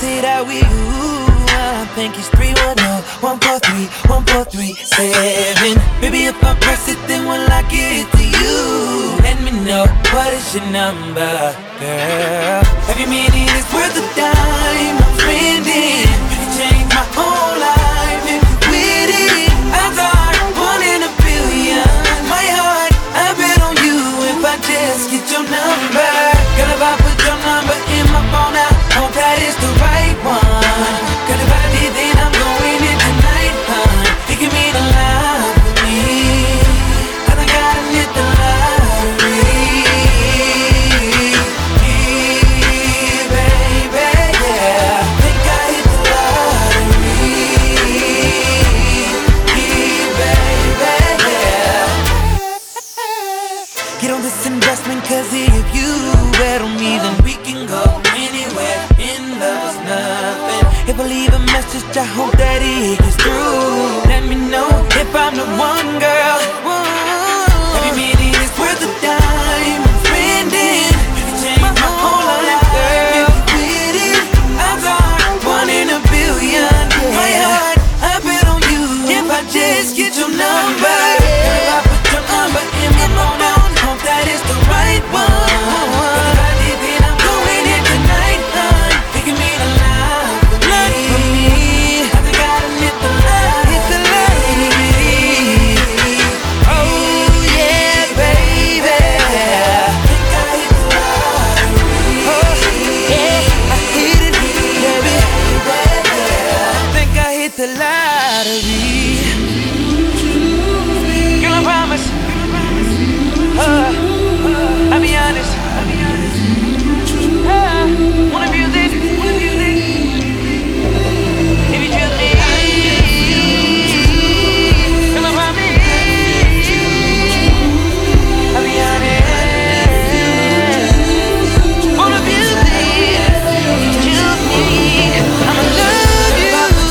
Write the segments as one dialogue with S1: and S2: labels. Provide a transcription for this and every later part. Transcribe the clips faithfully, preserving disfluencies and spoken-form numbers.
S1: it out with you. I think it's three one zero, one four three, one four three seven. Baby, if I press it, then will I get to you? Let me know, what is your number, girl? Every minute is worth a dime I'm spending. You can change my whole life if you with it. Odds are one in a billion. My heart, I bet on you if I just get your number. Girl, if I put your number in my phone, I hope that it's the right one. Girl, if I did, then I'm going in tonight, hun. It can mean a lot for me, 'cause I gotta hit the lottery. Yeah, baby, yeah. Think I hit the lottery. Yeah, baby, yeah. Get on this investment, 'cause if you bet on me, then we can go anywhere. In love is nothing. If I leave a message, I hope that it gets through. Let me know if I'm the one, girl. Every minute is worth a dime I'm spending. You can change my whole life, girl. If you with it, odds are one in a billion. My heart, I bet on you if I just get your number. If I put your number in my phone, I hope that it's the right one. If I did, then I'm going in tonight, hun. It can mean a lot for me. I think I gotta hit the lottery. Oh yeah, baby. I think I hit the lottery. Oh yeah, I hit it, baby. I think I hit the lottery. Girl, I promise. Uh, uh, I'll be honest. Uh, wanna abuse it? Wanna abuse it? If you choose me, girl, I promise. I'll be honest. Wanna abuse it? If you choose me, I'ma love you.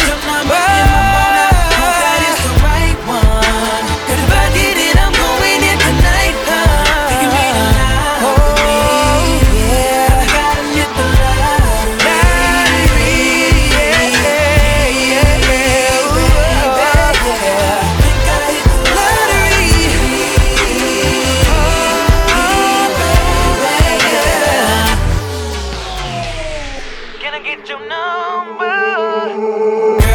S1: Hope that it's the right one. 'Cause if I did it, I'm going in tonight, huh? It can mean a lot for me. Yeah, I gotta hit the lottery. Yeah, yeah, yeah, yeah. Ooh, yeah. Think I hit the lottery. Oh, baby. Can I get your number?